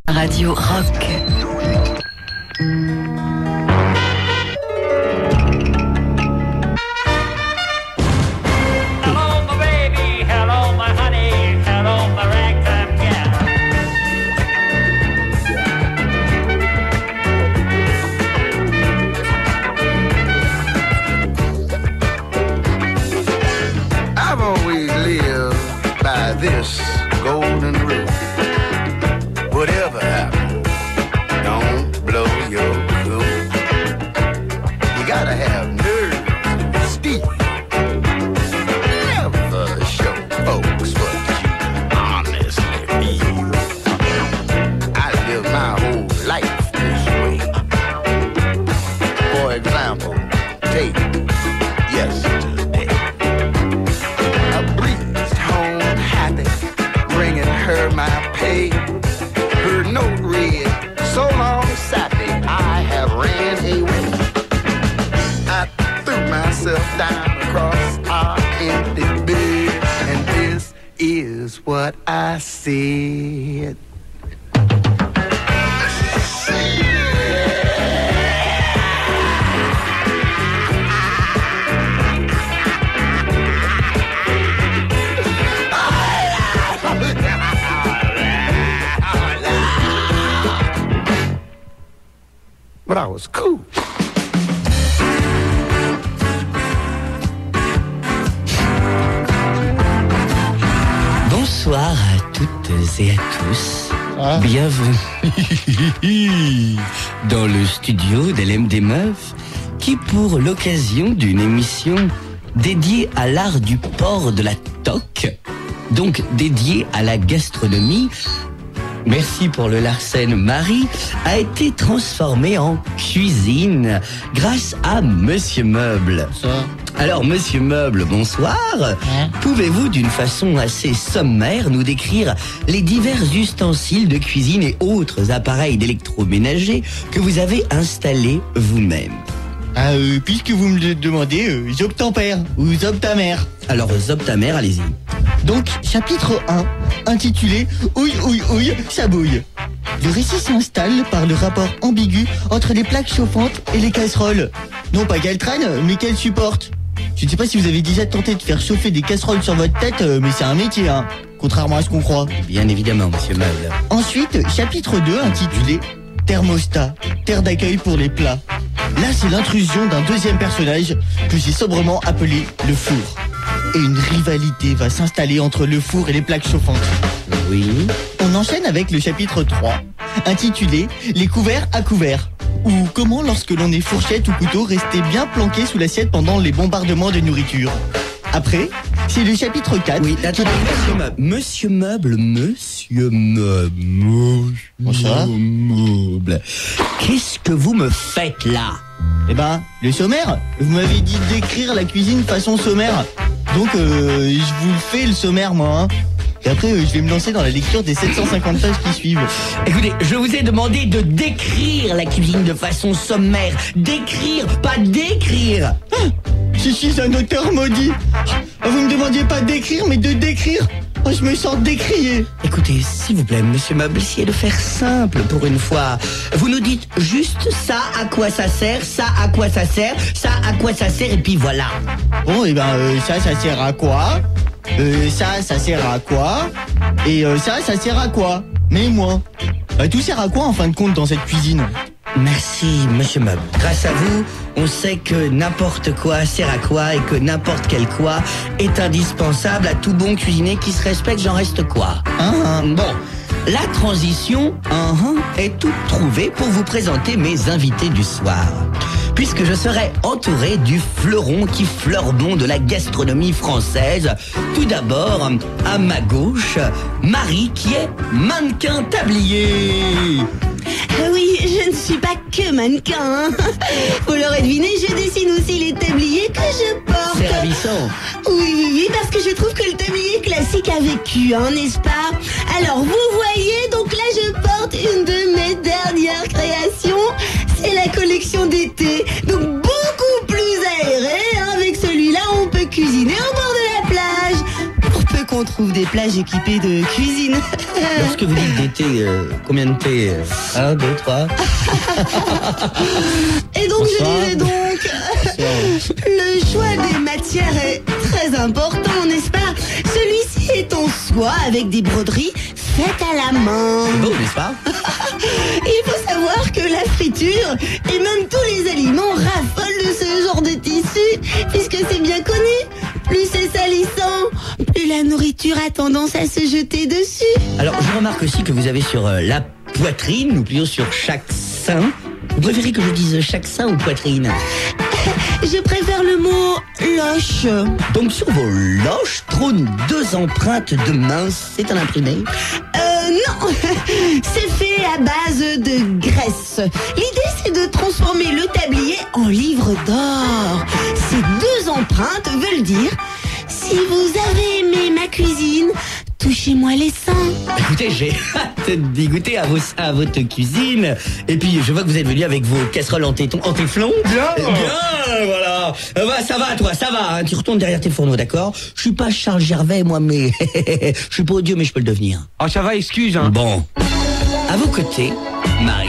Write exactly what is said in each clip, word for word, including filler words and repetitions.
Radio Rock. This golden rule. Whatever happens, don't blow your cool. You gotta have nerve, steel. Never show folks what you honestly feel. I live my whole life this way. For example, take yesterday. I breezed home happy, bringing her my pay. Her note read, so long sappy, I have ran away. I threw myself down across our empty bed, and this is what I said. But I was cool. Bonsoir à toutes et à tous. Ah. Bienvenue dans le studio d'L M D Meuf, qui pour l'occasion d'une émission dédiée à l'art du port de la toque, donc dédiée à la gastronomie, merci pour le Larsen Marie, a été transformé en cuisine grâce à Monsieur Meuble. Ça. Alors Monsieur Meuble, bonsoir. Hein? Pouvez-vous d'une façon assez sommaire nous décrire les divers ustensiles de cuisine et autres appareils d'électroménager que vous avez installés vous-même? Ah, euh, puisque vous me le demandez, euh, Zoptampère ou Zoptamère. Alors Zoptamère, allez-y. Donc, chapitre un, intitulé « Ouille, ouille, ouille, ça bouille ». Le récit s'installe par le rapport ambigu entre les plaques chauffantes et les casseroles. Non pas qu'elles traînent, mais qu'elles supportent. Je ne sais pas si vous avez déjà tenté de faire chauffer des casseroles sur votre tête, mais c'est un métier, hein, contrairement à ce qu'on croit. Bien évidemment, Monsieur Meuble. Ensuite, chapitre deux, intitulé « Thermostat, terre d'accueil pour les plats ». Là, c'est l'intrusion d'un deuxième personnage que j'ai sobrement appelé le four. Et une rivalité va s'installer entre le four et les plaques chauffantes. Oui. On enchaîne avec le chapitre trois, intitulé « Les couverts à couverts » ou « Comment lorsque l'on est fourchette ou couteau rester bien planqué sous l'assiette pendant les bombardements de nourriture ». Après, c'est le chapitre quatre. Oui, attendez, Monsieur Meuble. Monsieur Meuble, Monsieur Meuble. Bonsoir. Meuble. Qu'est-ce que vous me faites là? Eh ben, le sommaire. Vous m'avez dit d'écrire la cuisine façon sommaire. Donc, euh, je vous le fais le sommaire, moi, hein. Et après, euh, je vais me lancer dans la lecture des sept cent cinquante pages qui suivent. Écoutez, je vous ai demandé de décrire la cuisine de façon sommaire. Décrire, pas d'écrire. Ah, je suis un auteur maudit. Ah, vous me demandiez pas d'écrire, mais de décrire. Oh, je me sens décrié. Écoutez, s'il vous plaît, Monsieur Meuble, essayez de faire simple pour une fois. Vous nous dites juste ça, à quoi ça sert, ça, à quoi ça sert, ça, à quoi ça sert, et puis voilà. Bon, et ben, euh, ça, ça sert à quoi? Euh, ça, ça sert à quoi? Et euh, ça, ça sert à quoi? Mais moi, bah, tout sert à quoi en fin de compte dans cette cuisine? Merci, Monsieur Meuble. Grâce à vous, on sait que n'importe quoi sert à quoi et que n'importe quel quoi est indispensable à tout bon cuisinier qui se respecte, j'en reste quoi. Ah, bon, la transition uh-huh, est toute trouvée pour vous présenter mes invités du soir. Puisque je serai entouré du fleuron qui fleure bon de la gastronomie française. Tout d'abord, à ma gauche, Marie qui est mannequin tablier. Oui, je ne suis pas que mannequin, hein. Vous l'aurez deviné, je dessine aussi les tabliers que je porte. C'est ravissant. Oui, oui, oui, parce que je trouve que le tablier classique a vécu, hein, n'est-ce pas? Alors, vous voyez, donc là, je porte une de mes dernières créations. C'est la collection d'été. Donc, beaucoup plus aéré, hein. Avec celui-là, on peut cuisiner au bord de la plage. Pour peu qu'on on trouve des plages équipées de cuisine. Lorsque vous dites d'été, euh, combien de thé? Un, deux, trois. Et donc, Bonsoir. je disais donc, le choix des matières est très important, n'est-ce pas? Celui-ci est en soie avec des broderies faites à la main. C'est beau, n'est-ce pas? Il faut savoir que la friture et même tous les aliments raffolent de ce genre de tissu, puisque c'est bien connu. Plus c'est salissant, plus la nourriture a tendance à se jeter dessus. Alors, je remarque aussi que vous avez sur euh, la poitrine, ou plutôt sur chaque sein. Vous préférez que je dise chaque sein ou poitrine? Je préfère le mot loche. Donc, sur vos loches trônent deux empreintes de mains. C'est un imprimé? Euh, non, c'est fait à base de graisse. L'idée, c'est de transformer le tablier en livre d'or. Ces deux empreintes veulent dire, si vous avez aimé ma cuisine, touchez-moi les seins. Écoutez, j'ai hâte d'y goûter à, vos, à votre cuisine. Et puis, je vois que vous êtes venu avec vos casseroles en téton, en téflon. Bien. Bien, voilà. Euh, bah, ça va, toi, ça va. Hein. Tu retournes derrière tes fourneaux, d'accord? Je suis pas Charles Gervais, moi, mais je suis pas odieux, mais je peux le devenir. Oh, ça va, excuse, hein. Bon. À vos côtés, Marie.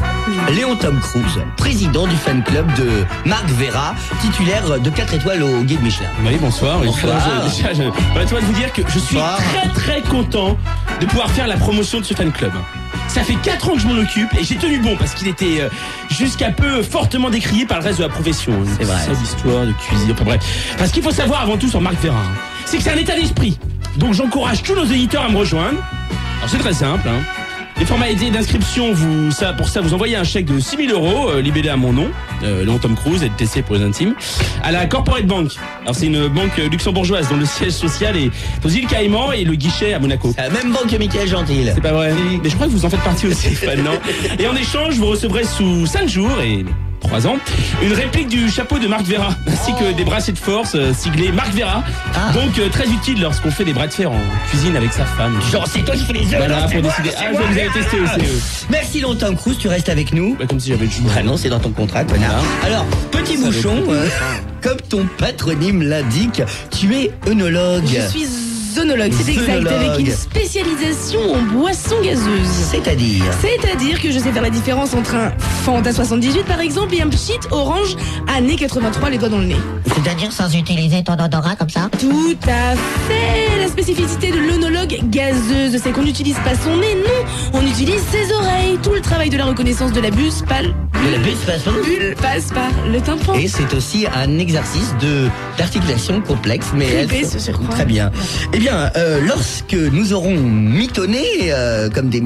Léon Tom Cruise, président du fan club de Marc Vera, titulaire de quatre étoiles au guide Michelin. Oui, bonsoir. Oui, Bonsoir. je- déjà, je permettez-moi de vous dire que je suis Bonsoir. très très content de pouvoir faire la promotion de ce fan club. Ça fait quatre ans que je m'en occupe et j'ai tenu bon parce qu'il était euh, jusqu'à peu fortement décrié par le reste de la profession. C'est vrai. C'est d'histoire, de cuisine, enfin bref. Parce qu'il faut savoir avant tout sur Marc Vera, hein, c'est que c'est un état d'esprit. Donc j'encourage tous nos éditeurs à me rejoindre. Alors c'est très simple, hein. Les formalités d'inscription, vous, ça, pour ça, vous envoyez un chèque de six mille euros, euh, libellé à mon nom, euh, Léon Tom Cruise, L T C pour les intimes, à la Corporate Bank. Alors c'est une banque luxembourgeoise dont le siège social est aux îles Caïmans et le guichet à Monaco. C'est la même banque que Michael Gentil. C'est pas vrai. Mais je crois que vous en faites partie aussi, Fan, non? Et en échange, vous recevrez sous cinq jours et trois ans une réplique du chapeau de Marc Vera, ainsi que des bracelets de force euh, siglés Marc Vera. Ah. Donc euh, très utile lorsqu'on fait des bras de fer en cuisine avec sa femme. Genre, c'est toi qui fais les œufs. Voilà, non, c'est pour moi, décider. c'est Ah, moi. vous avez testé aussi. euh. Merci Léon Tom Cruise, tu restes avec nous. Bah, comme si j'avais le choix. Ah non, c'est dans ton contrat, connard. Alors, petit Ça bouchon, doit euh, comme ton patronyme l'indique, tu es œnologue. Je suis zoonologue, c'est exact, Zoonologue. avec une spécialisation en boissons gazeuses. C'est-à-dire C'est-à-dire que je sais faire la différence entre un Fanta soixante-dix-huit par exemple et un Pchit orange années quatre-vingt-trois, les doigts dans le nez. C'est-à-dire sans utiliser ton odorat comme ça? Tout à fait. La spécificité de l'œnologue gazeuse, c'est qu'on n'utilise pas son nez, non, on utilise ses oreilles. Tout le travail de la reconnaissance de la bulle par, de la bulle-façon. bulle passe par le tympan. Et c'est aussi un exercice de d'articulation complexe, mais Crimpé, elle- ce surcroît. très bien. Eh bien, euh, lorsque nous aurons mitonné euh, comme des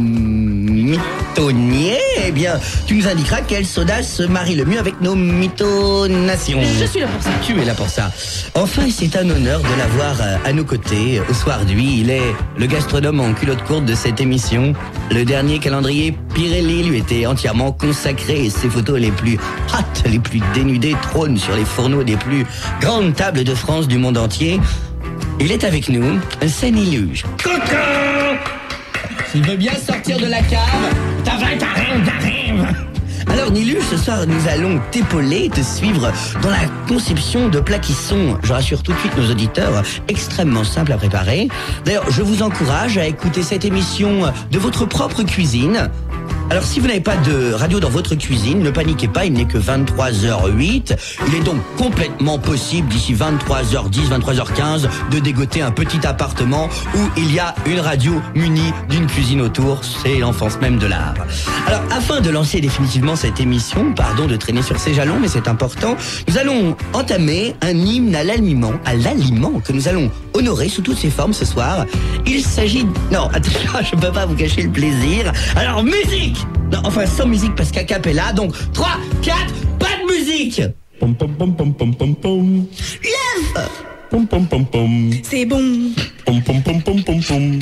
mitonniers, eh bien, tu nous indiqueras quel soda se marie le mieux avec nos mitonations. Je suis là pour ça. Tu es là pour ça. Enfin, c'est un honneur de l'avoir euh, à nos côtés. Au soir d'hui, il est le gastronome en culotte courte de cette émission. Le dernier calendrier Pirelli lui était entièrement consacré et ses photos les plus hot, les plus dénudées trônent sur les fourneaux des plus grandes tables de France du monde entier. Il est avec nous, c'est Niluge. Coucou! Tu veux bien sortir de la cave? T'arrives, t'arrives, t'arrives! Alors Niluge, ce soir nous allons t'épauler, te suivre dans la conception de plats qui sont, je rassure tout de suite nos auditeurs, extrêmement simples à préparer. D'ailleurs, je vous encourage à écouter cette émission de votre propre cuisine. Alors si vous n'avez pas de radio dans votre cuisine, ne paniquez pas, il n'est que vingt-trois heures huit. Il est donc complètement possible d'ici vingt-trois heures dix, vingt-trois heures quinze de dégoter un petit appartement où il y a une radio munie d'une cuisine autour. C'est l'enfance même de l'art. Alors afin de lancer définitivement cette émission, pardon de traîner sur ses jalons, mais c'est important, nous allons entamer un hymne à l'aliment, à l'aliment que nous allons honorer sous toutes ses formes ce soir. Il s'agit... Non, attention, je ne peux pas vous cacher le plaisir. Alors musique! Non, enfin sans musique parce qu'à cappella, donc trois, quatre, pas de musique! Pom pom pom pom pom pom pom. L'œuf. Pom pom pom pom. C'est bon. Pom pom pom pom pom pom.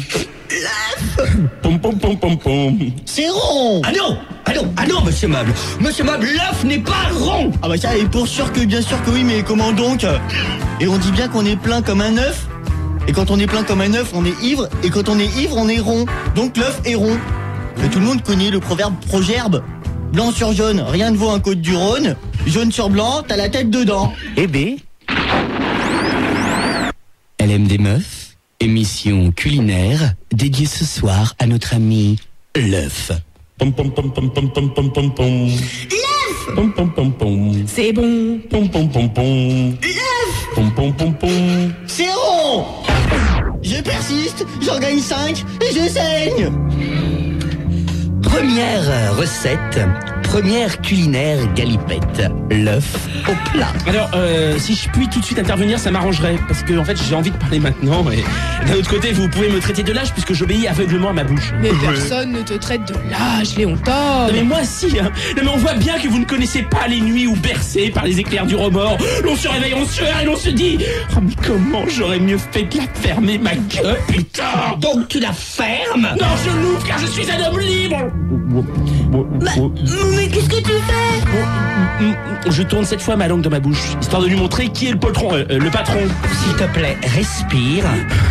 Pom pom pom pom pom. C'est rond. Ah non! Ah non! Ah non, monsieur Meuble! Monsieur Meuble, l'œuf n'est pas rond! Ah bah ça, et pour sûr que bien sûr que oui, mais comment donc? Et on dit bien qu'on est plein comme un œuf. Et quand on est plein comme un œuf, on est ivre. Et quand on est ivre, on est rond. Donc l'œuf est rond. Mais tout le monde connaît le proverbe progerbe. Blanc sur jaune, rien ne vaut un côte du Rhône. Jaune sur blanc, t'as la tête dedans. Eh B. Elle aime des meufs émission culinaire dédiée ce soir à notre ami l'œuf. Pom pom pom pom pom pom pom pom pom. L'œuf. Pom pom pom pom. C'est bon. Pom pom pom pom. L'œuf. Pom pom pom pom. C'est rond. Je persiste, j'en gagne cinq et je saigne. Première recette, première culinaire galipette, l'œuf au plat. Alors, euh, si je puis tout de suite intervenir, ça m'arrangerait. Parce que, en fait, j'ai envie de parler maintenant. Et d'un autre côté, vous pouvez me traiter de lâche puisque j'obéis aveuglement à ma bouche. Mais personne ne te traite de lâche, Léon Tom. Non, mais moi, si. Hein. Non, mais on voit bien que vous ne connaissez pas les nuits où, bercés par les éclairs du remords, l'on se réveille en sueur et l'on se dit « Oh, mais comment j'aurais mieux fait de la fermer, ma gueule, putain !» Donc tu la fermes? Non, je l'ouvre car je suis un homme libre. Bah, mais qu'est-ce que tu fais? Je tourne cette fois ma langue dans ma bouche, histoire de lui montrer qui est le poltron, euh, le patron. S'il te plaît, respire.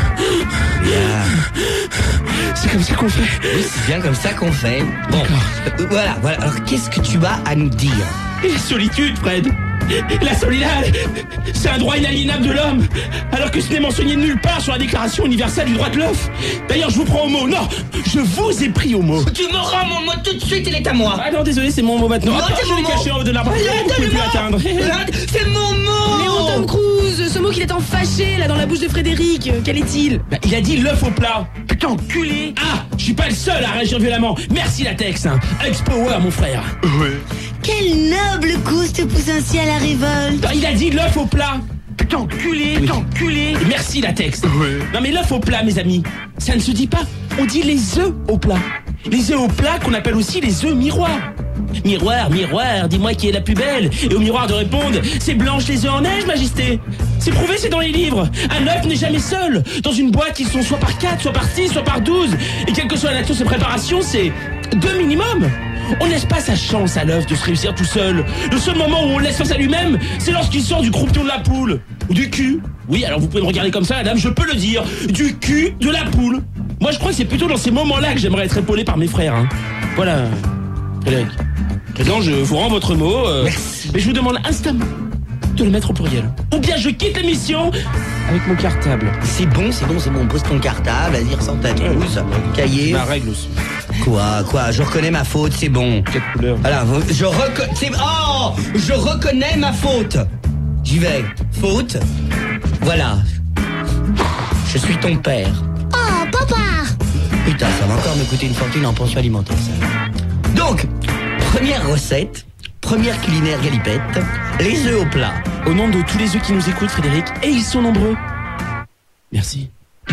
Bien. C'est comme ça qu'on fait. Oui, c'est bien comme ça qu'on fait. Bon, euh, voilà, voilà. Alors, qu'est-ce que tu as à nous dire? La solitude, Fred. La solitude, c'est un droit inaliénable de l'homme, alors que ce n'est mentionné nulle part sur la Déclaration universelle du droit de l'œuf. D'ailleurs, je vous prends au mot. Non, je vous ai pris au mot. Tu me rends mon mot tout de suite, il est à moi. Ah non, désolé, c'est mon mot maintenant. Non, Attends, c'est je mon l'ai mot. caché en haut de l'arbre. Vous pouvez plus l'atteindre. C'est mon mot. Léon Tom Cruise, ce mot qu'il est en fâché là dans la bouche de Frédéric, euh, quel est-il? Bah, il a dit l'œuf au plat. Putain, enculé. Ah, je suis pas le seul à réagir violemment. Merci Latex. Hein. Ex-Power, mon frère. Quelle noble cause te pousse ainsi à la révolte? Bah, il a dit l'œuf au plat. Putain, enculé, putain, enculé. Merci Latex. Non mais l'œuf au plat, mes amis, ça ne se dit pas. On dit les œufs au plat. Les œufs au plat qu'on appelle aussi les œufs miroirs. Miroir, miroir, dis-moi qui est la plus belle. Et au miroir de répondre, c'est Blanche les œufs en neige, majesté. C'est prouvé, c'est dans les livres. Un œuf n'est jamais seul. Dans une boîte, ils sont soit par quatre, soit par six, soit par douze. Et quelle que soit la nature de ses préparations, c'est deux minimum. On laisse pas sa chance à l'œuf de se réussir tout seul. Le seul moment où on le laisse face à lui-même, c'est lorsqu'il sort du croupion de la poule. Ou du cul. Oui, alors vous pouvez me regarder comme ça, madame, je peux le dire. Du cul de la poule. Moi, je crois que c'est plutôt dans ces moments-là que j'aimerais être épaulé par mes frères. Hein. Voilà, Frédéric. Président, je vous rends votre mot. Euh, mais je vous demande instamment de le mettre au pluriel. Ou bien je quitte l'émission avec mon cartable. C'est bon, c'est bon, c'est bon. Pose ton cartable, vas-y, ressens ta trousse, cahier. Ma règle aussi. Quoi, quoi, je reconnais ma faute, c'est bon. Quelle couleur? Alors, je reconnais... Oh, je reconnais ma faute. J'y vais. Faute. Voilà. Je suis ton père. Oh, papa! Putain, ça va encore me coûter une fortune en pension alimentaire, ça. Donc, première recette, première culinaire galipette, les œufs au plat. Au nom de tous les œufs qui nous écoutent, Frédéric, et ils sont nombreux. Merci.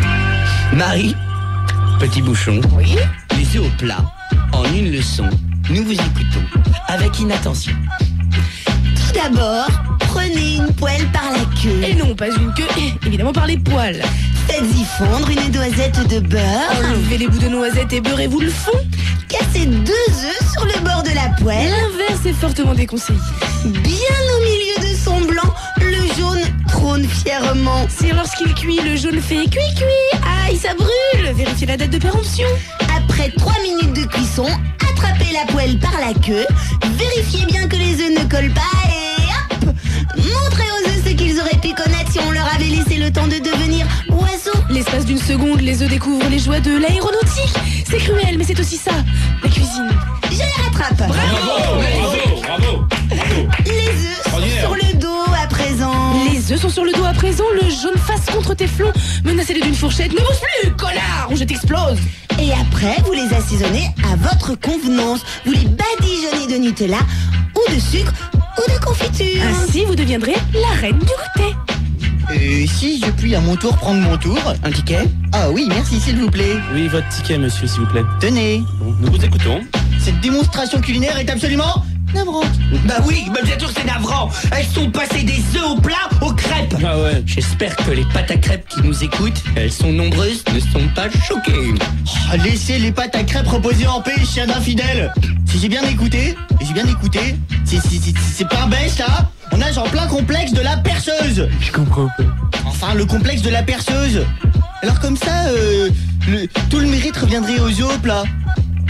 Marie, petit bouchon. Oui. Les œufs au plat, en une leçon, nous vous écoutons avec inattention. Tout d'abord, prenez une poêle par la queue. Et non, pas une queue, évidemment par les poils. Faites-y fondre une noisette de beurre. Enlevez les bouts de noisettes et beurrez-vous le fond. Cassez deux œufs sur le bord de la poêle. L'inverse est fortement déconseillé. Bien au milieu de son blanc, le jaune trône fièrement. Si lorsqu'il cuit, le jaune fait cuit-cuit. Aïe, ça brûle. Vérifiez la date de péremption. Après trois minutes de cuisson, attrapez la poêle par la queue. Vérifiez bien que les œufs ne collent pas et hop! Montrez aux œufs ce qu'ils auraient pu connaître si on leur avait laissé le temps de devenir oiseaux. L'espace d'une seconde, les œufs découvrent les joies de l'aéronautique. C'est cruel, mais c'est aussi ça, la cuisine. Je les rattrape. Bravo, bravo, bravo, bravo. Les œufs sont Extraordinaire. sur le dos à présent. Les œufs sont sur le dos à présent, le jaune face contre tes flancs. Menacez-les d'une fourchette. Ne bouge plus, connard, ou je t'explose. Et après, vous les assaisonnez à votre convenance. Vous les badigeonnez de Nutella, ou de sucre, ou de confiture. Ainsi, vous deviendrez la reine du goûter. Et si je puis à mon tour prendre mon tour? Un ticket? Ah oui, merci s'il vous plaît. Oui, votre ticket, monsieur, s'il vous plaît. Tenez, Bon, nous vous écoutons. cette démonstration culinaire est absolument navrante. Bah oui, bah bien sûr c'est navrant. Elles sont passées des œufs au plat aux crêpes. Ah ouais. J'espère que les pâtes à crêpes qui nous écoutent, elles sont nombreuses, ne sont pas choquées. Oh, laissez les pâtes à crêpes reposer en paix, chien d'infidèle. Si j'ai bien écouté, et j'ai bien écouté, c'est, c'est, c'est, c'est pas un bêche là. On a genre plein complexe de la perceuse. Je comprends pas. Enfin, le complexe de la perceuse. Alors comme ça, euh, le, tout le mérite reviendrait aux œufs au plat.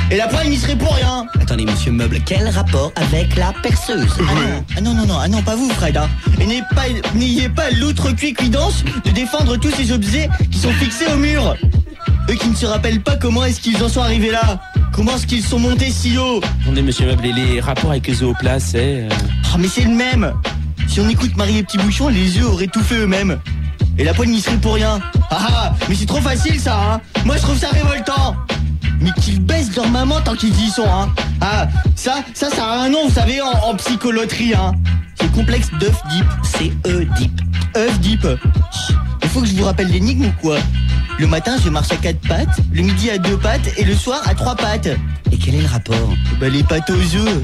Et la poêle n'y serait pour rien. Attendez, monsieur Meuble, quel rapport avec la perceuse? Ah non, ah non, non, non, ah non, pas vous, Fred. Hein. Et n'ayez pas, n'ayez pas l'outrecuidance de défendre tous ces objets qui sont fixés au mur. Eux qui ne se rappellent pas comment est-ce qu'ils en sont arrivés là. Comment est-ce qu'ils sont montés si haut. Attendez, monsieur Meuble, et les rapports avec les œufs au plat, c'est... Euh... Ah, mais c'est le même. Si on écoute Marie et Petit Bouchon, les œufs auraient tout fait eux-mêmes. Et la poêle n'y serait pour rien. Ah ah, mais c'est trop facile ça, hein. Moi je trouve ça révoltant. Mais qu'ils baissent leur maman tant qu'ils y sont, hein. Ah, ça, ça, ça a un nom, vous savez, en, en psycholoterie, hein. C'est complexe d'œuf dip. C'est œuf-dip. œuf dip. Oh, il faut que je vous rappelle l'énigme ou quoi? Le matin, je marche à quatre pattes, le midi à deux pattes et le soir à trois pattes. Et quel est le rapport? Bah les pattes aux œufs.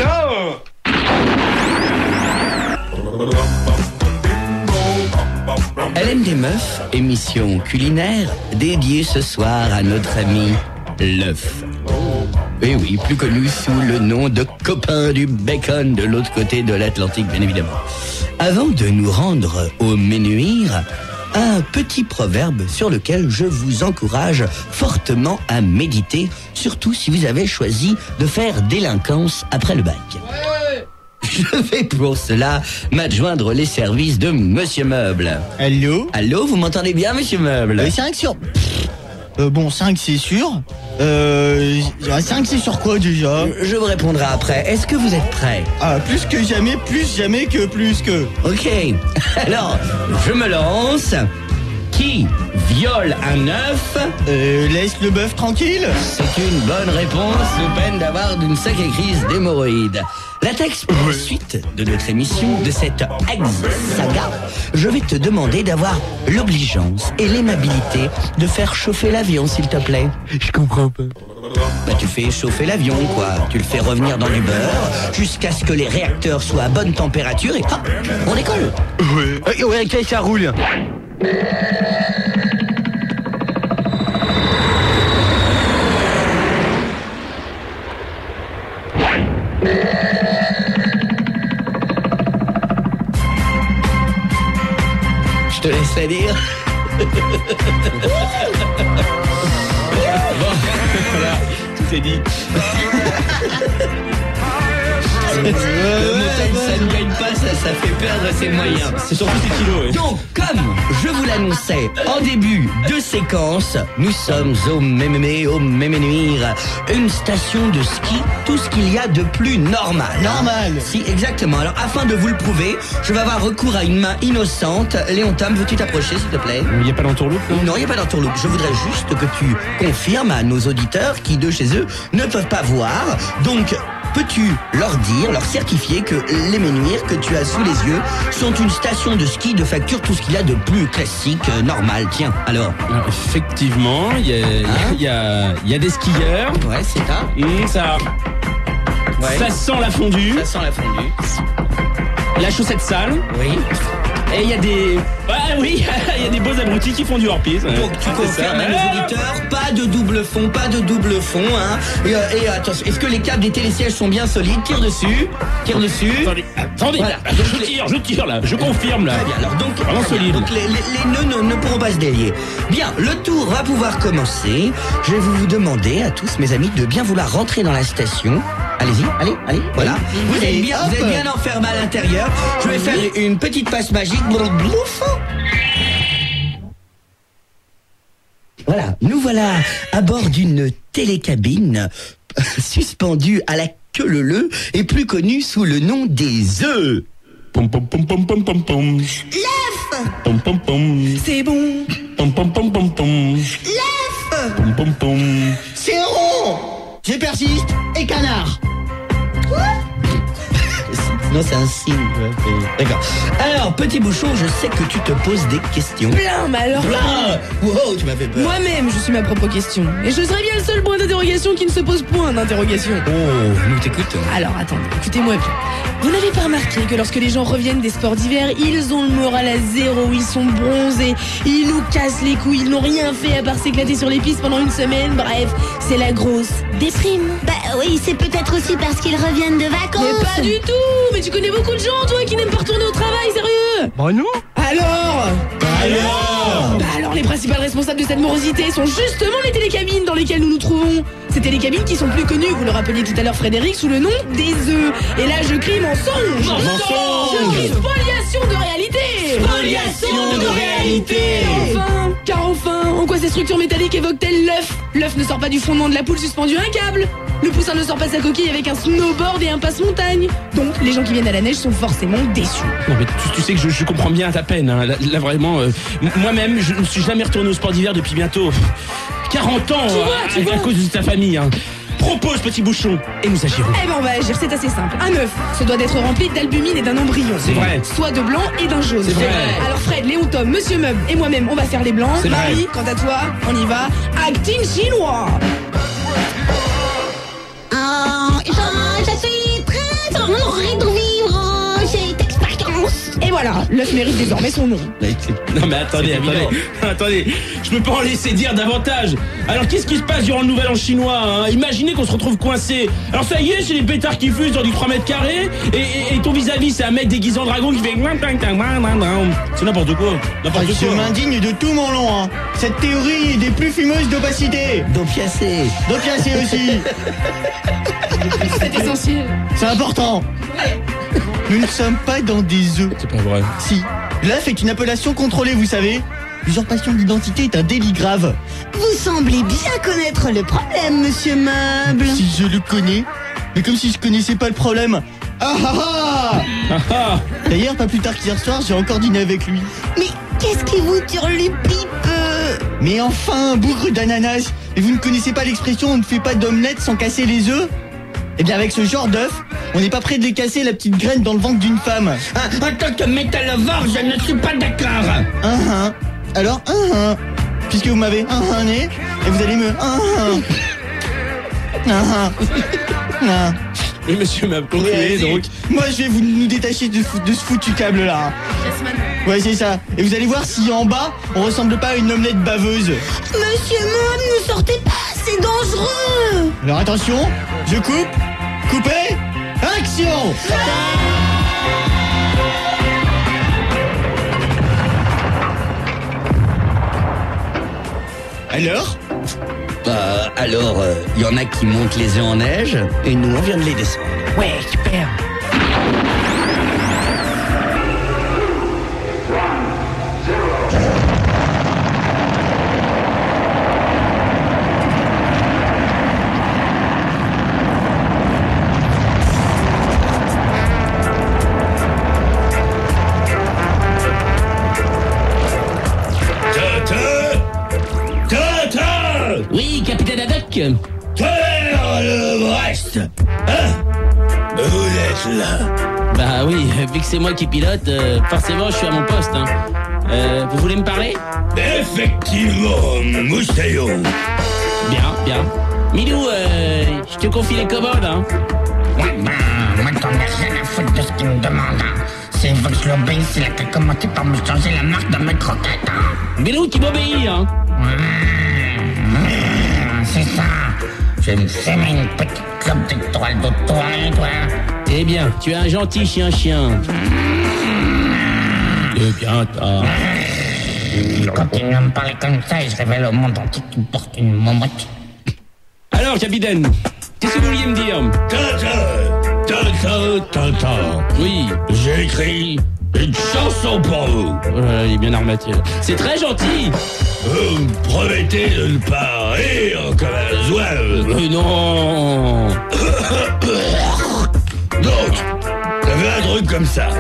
L M des Meufs, émission culinaire dédiée ce soir à notre ami l'œuf. Et oui, plus connu sous le nom de copain du bacon de l'autre côté de l'Atlantique, bien évidemment. Avant de nous rendre au Ménuire, un petit proverbe sur lequel je vous encourage fortement à méditer, surtout si vous avez choisi de faire délinquance après le bac. Ouais. Je vais pour cela m'adjoindre les services de Monsieur Meuble. Allô? Allô, vous m'entendez bien, Monsieur Meuble? euh, cinq sur... Euh, bon, cinq c'est sûr. Euh... cinq c'est sur quoi déjà? Je vous répondrai après. Est-ce que vous êtes prêts? Ah, plus que jamais, plus jamais que plus que... Ok. Alors, je me lance. Qui viole un œuf Euh, laisse le bœuf tranquille. C'est une bonne réponse, sous peine d'avoir d'une sacrée crise d'hémorroïdes. La texte pour la suite de notre émission, de cette ex-saga, je vais te demander d'avoir l'obligeance et l'aimabilité de faire chauffer l'avion, s'il te plaît. Je comprends pas. Bah tu fais chauffer l'avion, quoi. Tu le fais revenir dans du beurre, jusqu'à ce que les réacteurs soient à bonne température et hop, on décolle. Ouais, ouais, ok, ça roule. Je te laisse la dire. Bon, voilà, tout est dit. Le montagne, ça ne gagne pas, ça, ça fait perdre ses moyens. C'est surtout ses kilos, oui. Donc, comme je vous l'annonçais en début de séquence, nous sommes au Mémémé, au Méménuire, une station de ski, tout ce qu'il y a de plus normal. Normal. Si, exactement. Alors, afin de vous le prouver, je vais avoir recours à une main innocente. Léon Tam, veux-tu t'approcher, s'il te plaît? Il n'y a pas d'entourloupe, non? Non, il n'y a pas d'entourloupe. Je voudrais juste que tu confirmes à nos auditeurs qui, de chez eux, ne peuvent pas voir. Donc, peux-tu leur dire, leur certifier que les Ménuires que tu as sous les yeux sont une station de ski de facture, tout ce qu'il y a de plus classique, euh, normal. Tiens, alors. Alors, effectivement, il y a, Hein y, a, y a des skieurs. Ouais, c'est ça. Mmh, ça, Ouais. ça sent la fondue, Ça sent la fondue. la chaussette sale. Oui. Et il y a des... Ouais, oui, il y a des beaux abrutis qui font du hors-piste. Donc tu confirmes à nos auditeurs, pas de double fond, pas de double fond, hein. Et, euh, et attention, est-ce que les câbles des télésièges sont bien solides? Tire dessus, tire dessus. Attendez, attendez, Voilà. là, je tire, je tire là, je confirme là. Très bien, alors donc, Vraiment très bien. solide. Donc les, les, les nœuds ne, ne pourront pas se délier. Bien, le tour va pouvoir commencer. Je vais vous demander à tous mes amis de bien vouloir rentrer dans la station. Allez-y, allez, allez, voilà. Vous êtes Et bien, hop. vous êtes bien enfermés à l'intérieur. Je vais faire une petite passe magique. Blouf. Voilà, nous voilà à bord d'une télécabine suspendue à la queue leu et plus connue sous le nom des œufs. Pom pom pom pom pom pom pom. L'œuf. Pom pom pom. C'est bon. Pom pom pom pom pom. L'œuf. Pom pom pom. C'est rond. Je persiste et canard. Non, c'est un signe. D'accord. Alors, petit bouchon, je sais que tu te poses des questions. Plein, mais alors Ah, wow, tu m'as fait peur. moi-même, je suis ma propre question. Et je serais bien le seul point d'interrogation qui ne se pose point d'interrogation. Oh, nous t'écoutons. Alors, attendez, écoutez-moi bien. Vous n'avez pas remarqué que lorsque les gens reviennent des sports d'hiver, ils ont le moral à zéro, ils sont bronzés, ils nous cassent les couilles, ils n'ont rien fait à part s'éclater sur les pistes pendant une semaine. Bref, c'est la grosse déprime. Bah oui, c'est peut-être aussi parce qu'ils reviennent de vacances. Mais pas du tout. Mais tu connais beaucoup de gens, toi, qui n'aiment pas retourner au travail, sérieux. Bah non. Alors Bah Alors Bah alors, les principales responsables de cette morosité sont justement les télécabines dans lesquelles nous nous trouvons. Ces télécabines qui sont plus connues, vous le rappeliez tout à l'heure Frédéric, sous le nom des œufs. Et là, je crie mensonge. Mensonge. Je crie spoliation de réalité. Spoliation de réalité. Et enfin, car enfin, en quoi ces structures métalliques évoquent-elles l'œuf? L'œuf ne sort pas du fondement de la poule suspendu à un câble. Le poussin ne sort pas sa coquille avec un snowboard et un passe-montagne. Donc, les gens qui viennent à la neige sont forcément déçus. Non mais tu, tu sais que je, je comprends bien ta peine, hein. Là, là, vraiment, euh, moi-même je ne suis jamais retourné au sport d'hiver depuis bientôt quarante ans, Tu vois, à, tu à vois. cause de ta famille, hein. Propose petit bouchon et nous agirons. Eh ben on va agir, c'est assez simple. Un œuf se doit d'être rempli d'albumine et d'un embryon. C'est vrai. Soit de blanc et d'un jaune. C'est vrai. Alors Fred, Léon, Tom, Monsieur Meuble et moi-même, on va faire les blancs. C'est vrai. Marie, quant à toi, on y va. Acting chinois. Ah, je, je suis très honorée de vivre cette expérience. Et voilà, l'œuf mérite désormais son nom. Non mais attendez, attendez, attendez, je peux pas en laisser dire davantage. Alors qu'est-ce qui se passe durant le nouvel an chinois, hein? Imaginez qu'on se retrouve coincé. Alors ça y est, c'est les pétards qui fusent dans du trois mètres carrés et, et, et ton vis-à-vis c'est un mec déguisé en dragon qui fait... C'est n'importe quoi, Ah, n'importe je quoi. m'indigne de tout mon long, hein. Cette théorie est des plus fumeuses d'opacité. D'opiacé. D'opiacé aussi. C'est essentiel. C'est important. Nous ne sommes pas dans des œufs. C'est pas vrai. Si. L'œuf est une appellation contrôlée, vous savez. L'usurpation d'identité est un délit grave. Vous semblez bien connaître le problème, monsieur Meuble. Si je le connais, mais comme si je connaissais pas le problème. Ah ah ah Ah, ah. D'ailleurs, pas plus tard qu'hier soir, j'ai encore dîné avec lui. Mais qu'est-ce qui vous turlupipe? Mais enfin, bougre d'ananas. Et vous ne connaissez pas l'expression « on ne fait pas d'omelette sans casser les œufs » ? Eh bien, avec ce genre d'œuf, on n'est pas près de les casser la petite graine dans le ventre d'une femme. Ah, en tant que métallovore, je ne suis pas d'accord. Un un. Alors, un un. Puisque vous m'avez un un né, et vous allez me un un. Un un. Un. Oui monsieur m'a Oui, conclué allez-y. donc. Moi, je vais vous nous détacher de, ce- de ce foutu câble là. Ouais, c'est ça. Et vous allez voir si en bas, on ressemble pas à une omelette baveuse. Monsieur Meuble, ne sortez pas, c'est dangereux. Alors attention, je coupe, coupez, action. Alors, Bah, alors, il y en a qui montent les œufs en neige, et nous, on vient de les descendre. Ouais, super. Tata Tata Oui, capitaine Haddock. Tonnerre le Brest. Hein? Vous êtes là. Bah oui, vu que c'est moi qui pilote, euh, forcément, je suis à mon poste. Hein. Euh, vous voulez me parler? Effectivement, Moussaillon. Bien, bien. Milou, euh, je te confie les commandes, hein. Ouais, ben, moi j'en ai rien à foutre de ce qu'il me demande. Hein. C'est Vox Lobby, c'est là qui a commencé par me changer la marque de mes croquettes. Hein. Milou, tu m'obéis, hein. Ouais, c'est ça. Je vais me fumer une petite clope d'étoile d'automne, toi. Eh bien, tu es un gentil chien-chien. Eh bien, t'as... Continue à me parler comme ça et je révèle au monde entier que tu portes une momotte. Alors, capitaine, qu'est-ce que vous vouliez me dire? Tata Tata Tata. Oui. J'ai écrit une chanson pour vous. Oh là là, il est bien armaté. Là. C'est très gentil. Vous me promettez de ne pas rire comme un zouave. Mais non. Donc, ça fait un truc comme ça.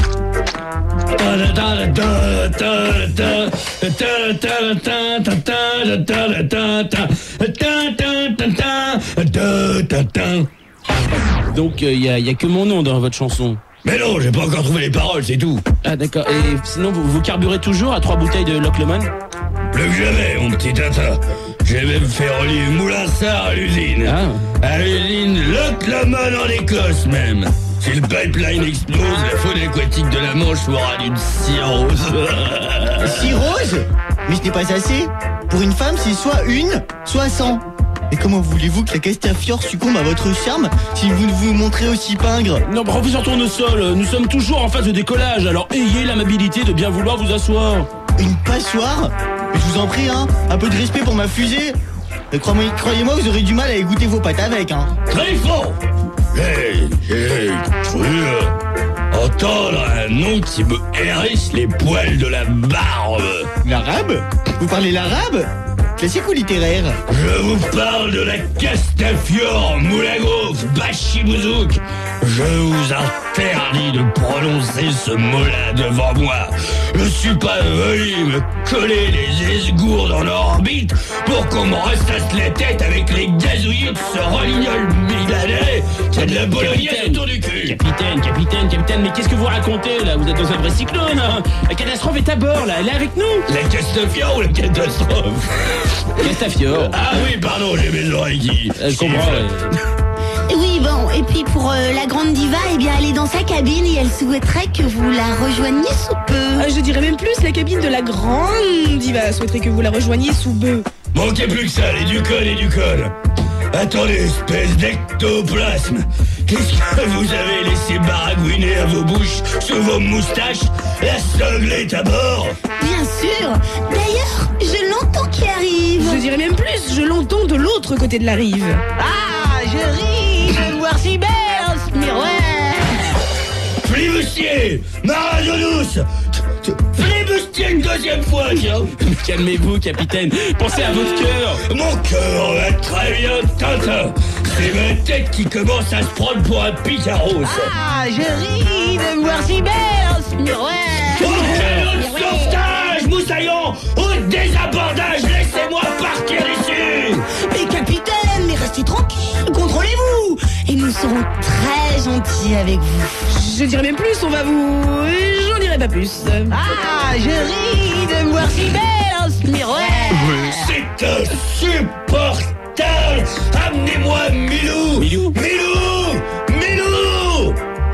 Donc, il n'y a, y a que mon nom dans votre chanson. Mais non, j'ai pas encore trouvé les paroles, c'est tout. Ah d'accord, et sinon vous, vous carburez toujours à trois bouteilles de Loch Lomond? Plus que jamais, mon petit tata. J'ai même fait relier Moulinsart à l'usine. Ah. À l'usine Loch Lomond en Écosse même. Si le pipeline explose, la faune aquatique de la Manche fera d'une cirrhose. cirrhose? Mais ce n'est pas assez. Pour une femme, c'est soit une, soit cent. Et comment voulez-vous que la Castafiore succombe à votre charme si vous ne vous montrez aussi pingre? Non, professeur Tournesol, nous sommes toujours en phase de décollage, alors ayez l'amabilité de bien vouloir vous asseoir. Une passoire? Je vous en prie, hein, un peu de respect pour ma fusée. Et croyez- Croyez-moi, vous aurez du mal à égoutter vos pâtes avec, hein. Trifon! Hey, hey, cru entendre un nom qui me hérisse les poils de la barbe. L'arabe? Vous parlez l'arabe? Classique ou littéraire? Je vous parle de la Castafiore, Moulagouf, Bachibouzouk. Je vous interdis de prononcer ce mot-là devant moi. Je suis pas venu me coller les esgourdes en orbite pour qu'on me ressasse la tête avec les gazouillis de ce relignol milanais qui a de la bolognaise autour du cul. Capitaine, capitaine, capitaine, mais qu'est-ce que vous racontez là? Vous êtes dans un vrai cyclone, hein. La catastrophe est à bord là, elle est avec nous. La Castafiore ou la catastrophe? Castafiore. Ah oui, pardon, j'ai mes oreilles qui... Euh, Je comprends, ouais. Oui, bon, et puis pour euh, la grande diva, eh bien, elle est dans sa cabine et elle souhaiterait que vous la rejoigniez sous peu. Euh, je dirais même plus, la cabine de la grande diva souhaiterait que vous la rejoigniez sous peu. Manquez plus que ça, les ducones et ducones. Attendez, espèce d'ectoplasme. Qu'est-ce que vous avez laissé baragouiner à vos bouches, sous vos moustaches? La sangle est à bord. Bien sûr. D'ailleurs, je l'entends qui arrive. Je dirais même plus, je l'entends de l'autre côté de la rive. Ah, je ris de voir si belle, miroir. Flibustier, Maradonous, flibustier une deuxième fois, tiens. Calmez-vous, capitaine. Pensez à votre cœur. Mon cœur va très bien, Tintin. C'est ma tête qui commence à se prendre pour un picaros. Ah, je ris de voir si belle, miroir. Oh, quel sauvetage, moussaillon! Au désabordage, laissez-moi partir d'ici! Mais capitaine, mais restez tranquille, contrôlez-vous. Et nous serons très gentils avec vous. Je dirais même plus, on va vous... J'en dirai pas plus. Ah, je ris de voir si belle, miroir. C'est insupportable! Amenez-moi Milou! Milou Milou! Milou!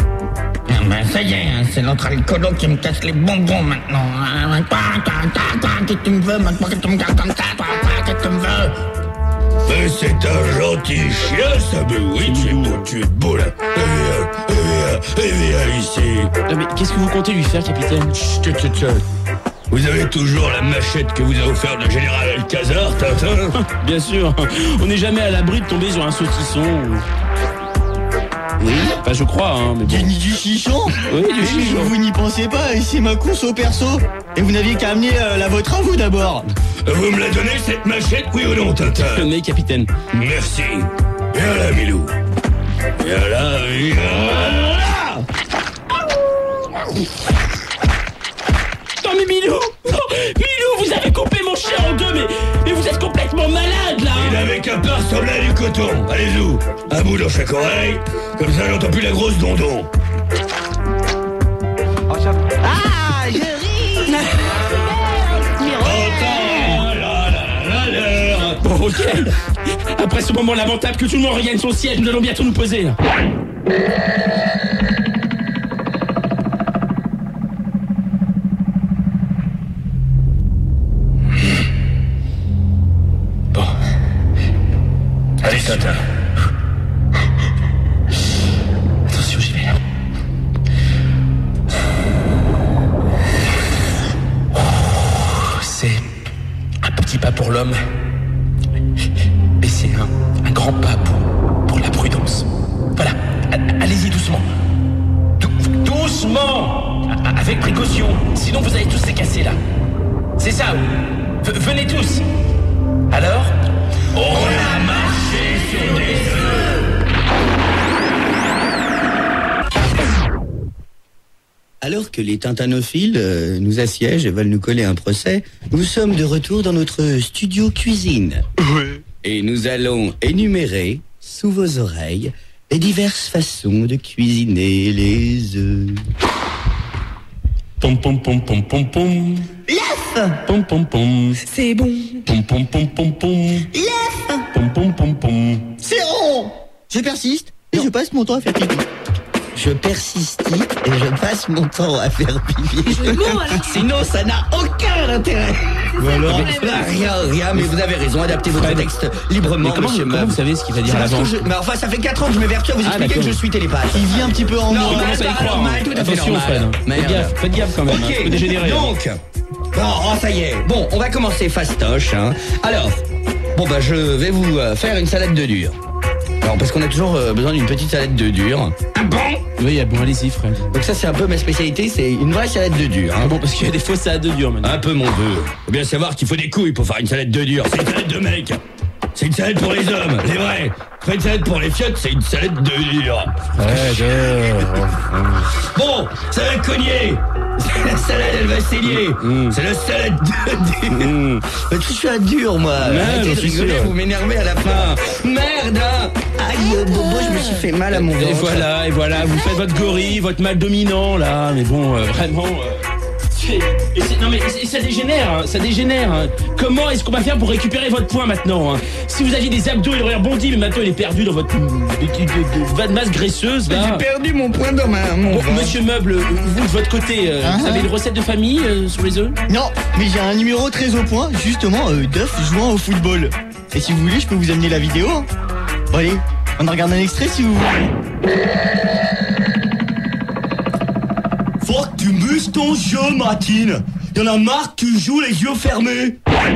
Ah ben ça y est, hein, c'est l'autre alcoolo qui me casse les bonbons maintenant. Hein. Qu'est-ce que tu me veux maintenant? Qu'est-ce que tu me gardes comme ça? Toi, qu'est-ce que tu me veux? Mais c'est un gentil chien, ça, mais oui, tu es beau, tu es beau, là. Eh bien, eh bien, eh bien, ici. Non, mais qu'est-ce que vous comptez lui faire, capitaine? Chut, chut, chut, chut. Vous avez toujours la machette que vous a offert le général Alcazar, Tintin? Bien sûr, on n'est jamais à l'abri de tomber sur un saucisson. Oui. Enfin, je crois, hein, mais Du, bon. du chichon? Oui, du Mais chichon. Vous n'y pensez pas, c'est ma course au perso. Et vous n'aviez qu'à amener euh, la vôtre à vous d'abord. Vous me la donnez, cette machette, oui ou non, Tintin? Tenez, capitaine. Merci. Viens là, Milou. Viens là, viens là. Non, mais Milou! Non, Milou, vous avez coupé mon chien en deux, mais, mais vous êtes complètement malade, là! Il avait qu'à pas ressembler à du coton. Allez-y, un bout dans chaque oreille. Comme ça, j'entends plus la grosse dondon. Ah, je ris. Tintin, la la la la. Bon, ok. Après ce moment lamentable, que tout le monde regagne son siège, nous allons bientôt nous poser, là. Bon. Allez, Tintin. Attention, j'y vais. C'est un petit pas pour l'homme, mais c'est un, un grand pas pour, pour la prudence. Voilà, a- allez-y doucement. Dou- doucement, A- avec précaution, sinon vous allez tous les casser là. C'est ça, v- venez tous. Alors, on a marché sur des œufs. Alors que les tintanophiles euh, nous assiègent et veulent nous coller un procès, nous sommes de retour dans notre studio cuisine. Et nous allons énumérer, sous vos oreilles, les diverses façons de cuisiner les œufs. Pom pom pom pom pom pom. L'œuf. Pom pom pom. C'est bon. Pom pom pom pom pom. L'œuf. Pom pom pom pom. C'est rond. Je persiste et je passe mon temps à faire pipi. Je persiste et je passe mon temps à faire pipi. Sinon, ça n'a aucun intérêt. Ou alors, Rien, rien, mais vous avez raison, adaptez votre Fred. texte librement, Mais comment, monsieur comment Meuf. vous savez ce qu'il va dire C'est à parce l'avance? que je- Mais enfin, ça fait quatre ans que je m'évertue à vous Ah, expliquer que d'accord. je suis télépathe. il vit un petit peu en Non, moi. Il commence à y bah, croire. normal, tout à fait Attention, normal. Fred. Faites Merde. gaffe, faites gaffe quand même. hein, ça peut Ok, dégénérer. donc, Oh, ça y est. Bon, on va commencer fastoche. Hein. Alors, bon bah je vais vous euh, faire une salade de dur. Alors parce qu'on a toujours euh, besoin d'une petite salade de dur. Ah bon? Oui, ah bon, allez-y, Fred. Donc ça c'est un peu ma spécialité, c'est une vraie salade de dur. Hein. Ah bon, parce qu'il y a des fausses salades de dur maintenant. Un peu mon vœu. Faut bien savoir qu'il faut des couilles pour faire une salade de dur. C'est une salade de mec. C'est une salade pour les hommes, les vrais. Faire une salade pour les fiottes, c'est une salade de dur. Fred, Bon, ça va cogner. La salade, elle va saigner. Mmh. C'est la salade de dur. Mmh. Mais je suis un dur moi. Ouais, Arrêtez j'en de suis rigoler, sûr. vous m'énervez à la fin. Merde hein. Aïe, euh, Bobo, je me suis fait mal à mon ventre. Et voilà, et voilà, vous faites votre gorille, votre mal dominant, là, mais bon, euh, vraiment... Euh, c'est- et c'est- non mais et ça dégénère, hein, ça dégénère. Hein. Comment est-ce qu'on va faire pour récupérer votre poids maintenant hein? Si vous aviez des abdos, il aurait rebondi, mais maintenant il est perdu dans votre de, de, de, de masse graisseuse, là. J'ai perdu mon point dans ma, mon Bon, ventre. monsieur Meuble, vous de votre côté, euh, Ah. vous avez une recette de famille euh, sur les œufs? Non, mais j'ai un numéro très au point, justement, euh, d'œufs jouant au football. Et si vous voulez, je peux vous amener la vidéo. Hein. Bon allez, on en regarde un extrait si vous voulez. Faut que tu muscles ton jeu, Martine. Y'en a marre que tu joues les yeux fermés.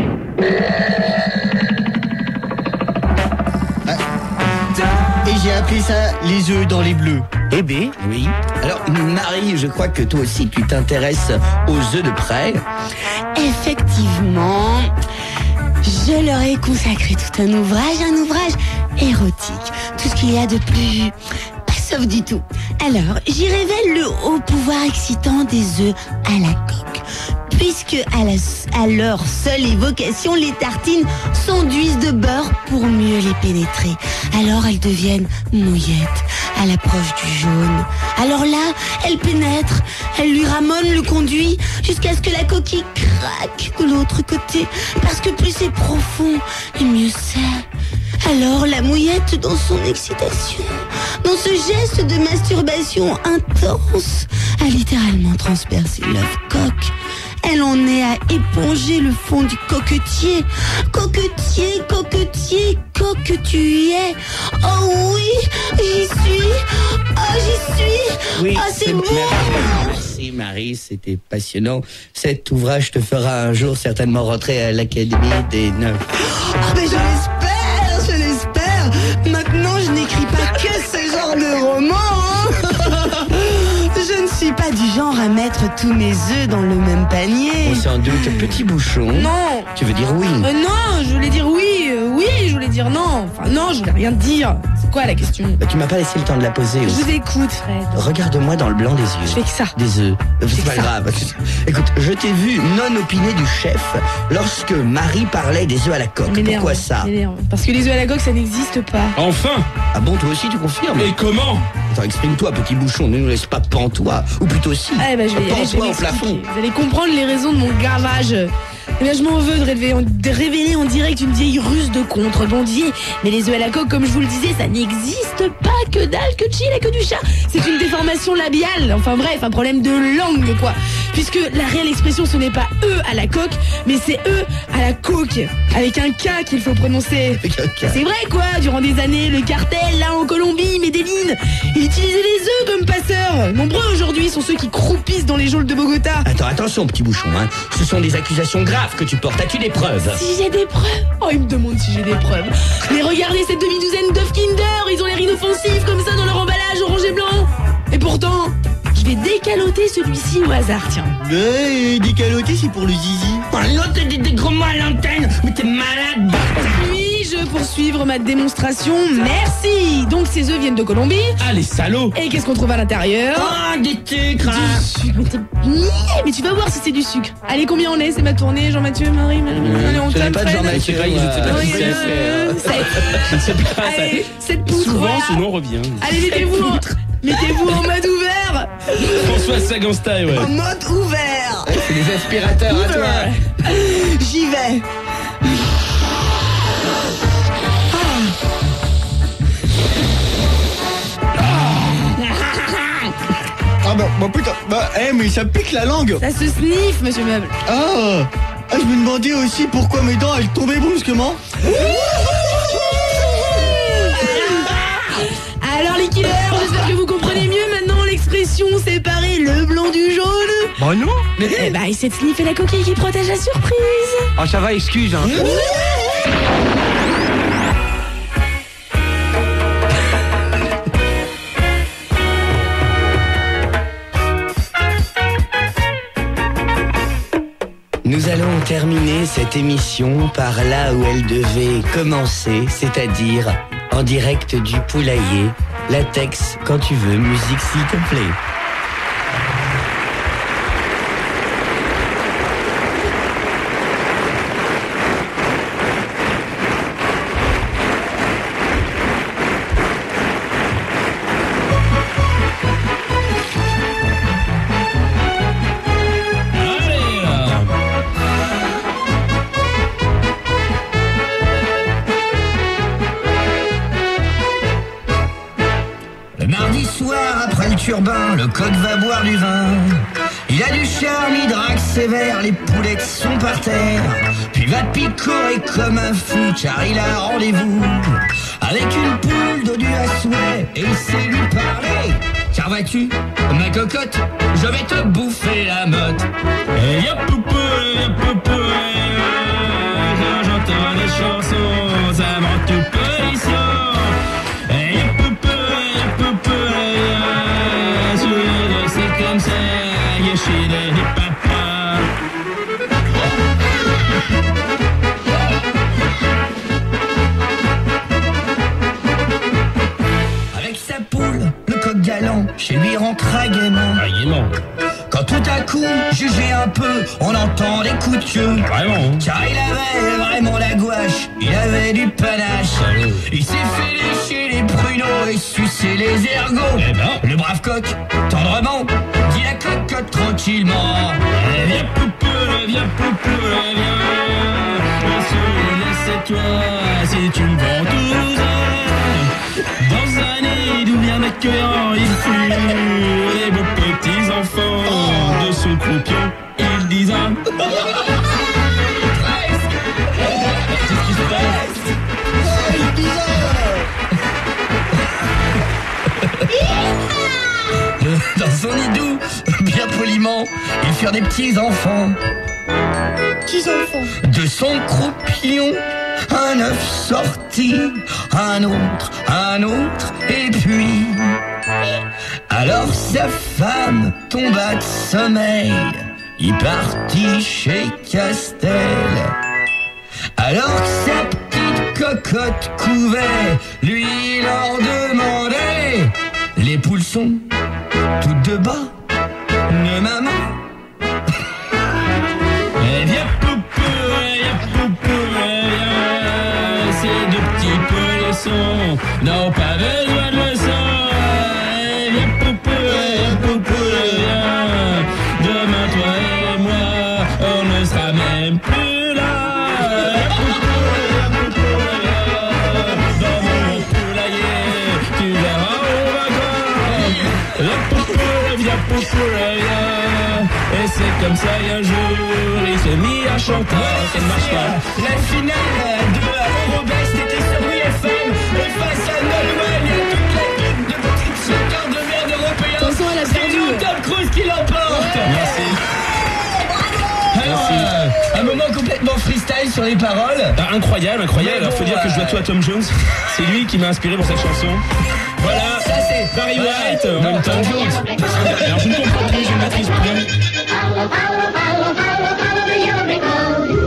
Et j'ai appelé ça les œufs dans les bleus. Eh bien, oui. Alors, Marie, je crois que toi aussi, tu t'intéresses aux œufs de près. Effectivement, je leur ai consacré tout un ouvrage, un ouvrage érotique. Tout ce qu'il y a de plus... pas sauf du tout. Alors, j'y révèle le haut pouvoir excitant des œufs à la coque. Puisque à, la, à leur seule évocation, les tartines s'enduisent de beurre pour mieux les pénétrer. Alors elles deviennent mouillettes, à l'approche du jaune. Alors là, elles pénètrent, elles lui ramonent le conduit, jusqu'à ce que la coquille craque de l'autre côté. Parce que plus c'est profond, et mieux c'est. Alors la mouillette, dans son excitation, dans ce geste de masturbation intense, a littéralement transpercé l'œuf coque. Elle en est à éponger le fond du coquetier. Coquetier, coquetier, coque tu y es. Oh oui, j'y suis. Oh, j'y suis. Oui, oh, c'est bon. Merci Marie, c'était passionnant. Cet ouvrage te fera un jour certainement rentrer à l'Académie des Neufs. Ah, mais je l'espère, je l'espère. Maintenant, je n'écris pas que ce genre de roman. Hein. Je ne suis pas du genre à mettre tous mes œufs dans le même panier. On s'en doute, petit bouchon. Non. Tu veux dire oui? Euh, non, je voulais dire oui, euh, oui, je voulais dire non. Enfin non, je voulais rien dire. C'est quoi la question? Bah, tu m'as pas laissé le temps de la poser Je aussi. vous écoute, Fred. Regarde-moi dans le blanc des yeux. Je fais que ça. Des œufs. C'est que pas ça. grave. Écoute, je t'ai vu non opiner du chef lorsque Marie parlait des œufs à la coque. M'énerve, Pourquoi ça? m'énerve. Parce que les œufs à la coque, ça n'existe pas. Enfin! Ah bon, toi aussi tu confirmes? Mais comment? Attends, exprime-toi, petit bouchon, ne nous laisse pas pantois. Ou plutôt si. Ah, bah, je vais, je vais Pantois au m'expliquer. plafond. Vous allez comprendre les raisons de mon gavage. Eh bien, je m'en veux de révéler, de révéler en direct une vieille ruse de contrebandier. Mais les œufs à la coque, comme je vous le disais, ça n'existe pas. Que dalle, que chill et que du chat. C'est une déformation labiale. Enfin bref, un problème de langue, quoi. Puisque la réelle expression, ce n'est pas eux à la coque, mais c'est eux à la coque. Avec un K qu'il faut prononcer. Avec un K. C'est vrai, quoi. Durant des années, le cartel, là, en Colombie, Medellín, il utilisait les œufs comme passeurs. Nombreux aujourd'hui sont ceux qui croupissent dans les geôles de Bogota. Attends, attention, petit bouchon, hein. Ce sont des accusations graves que tu portes. As-tu des preuves? Si j'ai des preuves. Oh, il me demande si j'ai des preuves. Mais regardez cette demi-douzaine d'œufs Kinder. Ils ont l'air inoffensifs comme ça dans leur emballage orange et blanc. Et pourtant, je vais décaloter celui-ci au hasard, tiens. Mais décaloté, c'est pour le zizi. Oh, l'autre des, des gros mots à l'antenne. Mais t'es malade. Puis-je poursuivre ma démonstration? Merci. Donc ces œufs viennent de Colombie. Ah, les salauds! Et qu'est-ce qu'on trouve à l'intérieur? Oh, des sucres. Du sucre. Mais t'es niais, mais tu vas voir si c'est du sucre. Allez, combien on est? C'est ma tournée, Jean-Mathieu, Marie, Allez, on Je n'ai tâme, pas de Fred. Jean-Mathieu. Je sais pas, je sais pas moi. qui Oui, c'est. euh, sept. Je ne sais pas. ça- Allez, sept poutres, Souvent, voilà. sinon on revient. Allez, mettez-vous en, mettez-vous en mode ouvert. François Sagan style, ouais. En mode ouvert. C'est des aspirateurs à toi. J'y vais. Ah bah, bah putain, bah, eh, mais ça pique la langue. Ça se sniffe, monsieur Meuble. Ah, ah, je me demandais aussi pourquoi mes dents, elles tombaient brusquement. Alors les killers, j'espère que vous comprenez mieux maintenant l'expression séparer le blanc du jaune. Bah non. Eh bah, essaie de sniffer la coquille qui protège la surprise. Oh, ça va, excuse. Hein. Nous allons terminer cette émission par là où elle devait commencer, c'est-à-dire en direct du poulailler. Latex, quand tu veux, musique s'il te plaît. Urbain, le coq va boire du vin. Il a du charme, il drague sévère, les poulettes sont par terre. Puis va picorer comme un fou, car il a rendez-vous avec une poule dodue à souhait, et il sait lui parler. Car vois-tu, ma cocotte, je vais te bouffer la motte. Et y'a poupou, y'a poupou, quand j'entends les chansons, ça me rend tout polisson. Et y'a poupou, y'a poupou, c'est comme ça, je suis le papa. Avec sa poule, le coq galant, chez lui rentra gaiement. Ah, gaiement. Quand tout à coup, jugé un peu, on entend des coups de queue. Vraiment. Car il avait vraiment la gouache, il avait du panache. Il s'est fait lécher les pruneaux et sucer les ergots. Eh ben. Le brave coq, tendrement, dit la cocotte tranquillement. Eh, viens poupou, viens poupou, viens. C'est toi, si tu me vends tout ça. Dans un nid d'où bien accueillant, il fut les beaux petits enfants de son croupion. Il disait presque. Qu'est-ce qui se passe? Dans son idou, bien poliment, ils firent des petits enfants. Petits enfants. De son croupillon, un œuf sorti, un autre, un autre, et puis. Alors sa femme tomba de sommeil, il partit chez Castel. Alors que sa petite cocotte couvait, lui leur demandait. Les poules sont toutes de bas, ne maman. Eh viens poupou, viens poupou, viens. Ces deux petits poissons n'ont pas besoin de leçons. Eh viens poupou, viens poupou, viens. Demain toi et moi, on ne sera même plus là. Viens poupou, viens poupou, viens. Dans mon poulailler, tu verras où va quoi. Viens poupou, viens poupou, viens. Et c'est comme ça qu'un jour il s'est mis à chanter. Ça ne marche pas. La finale de Eurobest était sur W F M. Et face à Nolwenn, il y a toute l'équipe de petits sauteurs de merde européens. Attention, elle a perdu. C'est Tom Cruise qui l'emporte. Ouais. Merci. Alors, euh, un moment complètement freestyle sur les paroles. Ah, incroyable, incroyable. Alors, faut dire que je dois tout à Tom Jones. C'est lui qui m'a inspiré pour cette chanson. Voilà, ça c'est Barry ouais. White. En même temps. Alors, je ne comprends plus, je ne maîtrise plus. Follow, follow, follow, follow, follow the unique road.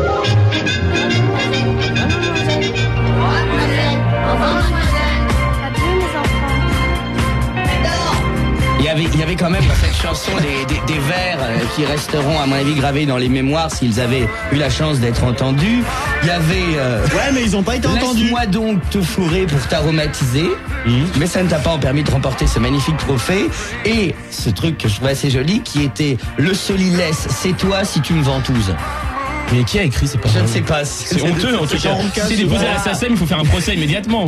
Adieu mes enfants. Il y avait, il y avait quand même dans cette chanson des, des, des vers euh, qui resteront à mon avis gravés dans les mémoires s'ils avaient eu la chance d'être entendus. Il y avait euh, Ouais, mais ils ont pas été entendus. Laisse-moi donc te fourrer pour t'aromatiser. Mmh. Mais ça ne t'a pas permis de remporter ce magnifique trophée. Et ce truc que je trouvais assez joli qui était le solilès, c'est toi si tu me ventouses. Mais qui a écrit ces paroles? Je ne sais pas. C'est honteux en tout cas. Si c'est déposé à la S A C E M, il faut faire un procès immédiatement.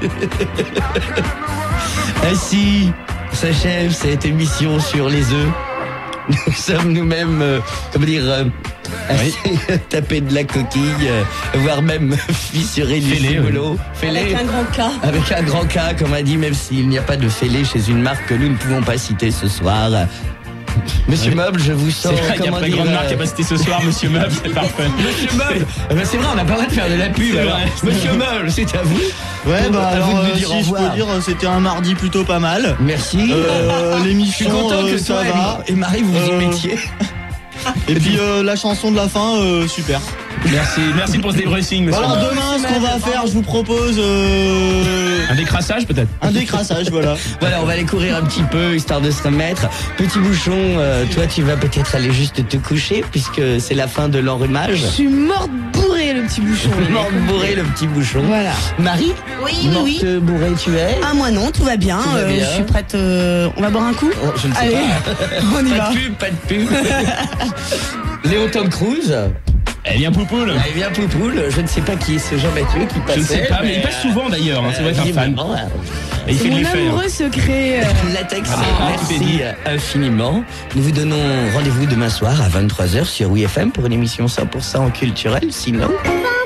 Ainsi s'achève cette émission sur les œufs. Nous sommes nous-mêmes, euh, comment dire, euh, assez tapés de la coquille, euh, voire même fissurés du cibolo. Avec un grand K. Avec un grand K, comme a dit, même s'il n'y a pas de fêlé chez une marque que nous ne pouvons pas citer ce soir. Monsieur Meuble, je vous sens, C'est vrai comment qu'après dire... Grande Marque euh, qui a passé ce soir, Monsieur Meuble, c'est parfait. Monsieur Meuble, eh ben, c'est vrai, on n'a pas le droit de faire de la pub. C'est alors. vrai. Monsieur Meuble, c'est à vous. Ouais, Pour- bah à vous alors, de nous euh, dire au si je revoir. peux dire, c'était un mardi plutôt pas mal. Merci. Euh, Je suis L'émission, content euh, que ça toi va. et Marie, vous y Euh, mettiez. Et puis euh, la chanson de la fin, euh, super. Merci, merci pour ce débriefing, Monsieur Alors Meuble. demain, ce qu'on va faire, je vous propose euh, Un décrassage peut-être. un décrassage, voilà. Voilà, on va aller courir un petit peu, histoire de se remettre. Petit bouchon, euh, toi, tu vas peut-être aller juste te coucher, puisque c'est la fin de l'enrhumage. Je suis morte bourrée, le petit bouchon. les Morte mecs. bourré, le petit bouchon. Voilà. Marie, Oui, oui, morte oui. bourrée, tu es Ah, moi non, tout va bien. Tout va euh, bien. Je suis prête. euh, On va boire un coup Oh, je ne sais Allez, pas. on y Pas va. de pub, pas de pub. Léo Tom Cruise. Eh bien, Poupoule. Ah, eh bien, Poupoule, je ne sais pas qui est ce Jean-Mathieu qui passe. Je ne sais pas, mais il passe souvent d'ailleurs, hein, c'est vrai, un fan. Et il C'est fait de mon l'effet. hein. amoureux secret. euh, Latex, Ah, merci infiniment. Nous vous donnons rendez-vous demain soir à vingt-trois heures sur W F M pour une émission cent pour cent culturelle. Sinon...